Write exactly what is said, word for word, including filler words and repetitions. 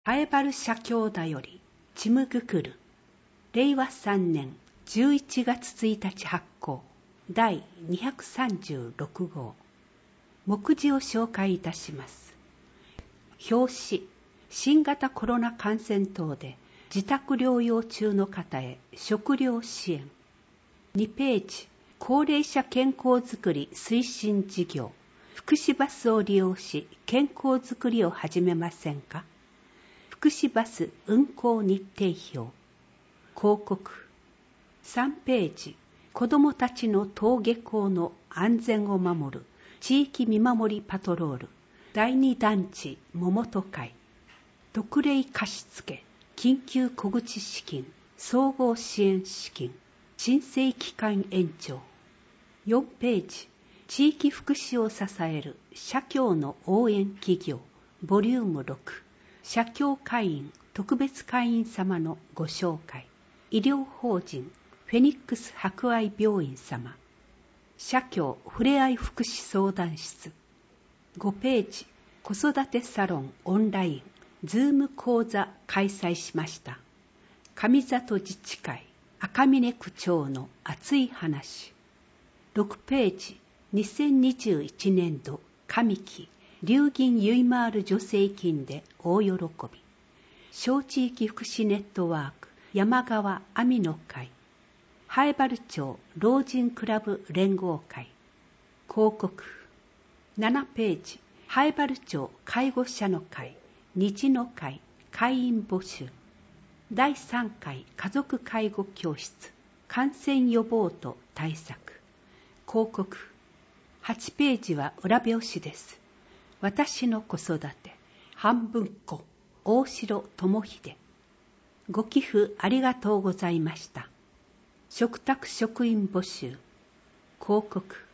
ハエバル社協だよりちむぐくるれいわさんねんじゅういちがつついたち発行だいにひゃくさんじゅうろくごう。目次を紹介いたします。表紙、新型コロナ感染等で自宅療養中の方へ食料支援。にページ、高齢者健康づくり推進事業。福祉バスを利用し健康づくりを始めませんか。福祉バス運行日程表。広告。さんページ、子どもたちの登下校の安全を守る地域見守りパトロールだいに団地桃都会。特例貸付緊急小口資金総合支援資金申請期間延長。よんページ、地域福祉を支える社協の応援企業ボリュームろく。社協会員特別会員様のご紹介。医療法人フェニックス博愛病院様。社協ふれあい福祉相談室。ごページ、子育てサロンオンラインズーム講座開催しました。上里自治会赤峰区長の熱い話。ろくページ、にせんにじゅういちねんど上期流銀ゆいまーる助成金で大喜び。小地域福祉ネットワーク山川阿美の会。南風原町老人クラブ連合会。広告。ななページ、南風原町介護者の会日の会会員募集。だいさんかい家族介護教室感染予防と対策。広告。はちページは裏表紙です。私の子育て半分子大城智秀。ご寄付ありがとうございました。嘱託職員募集。広告。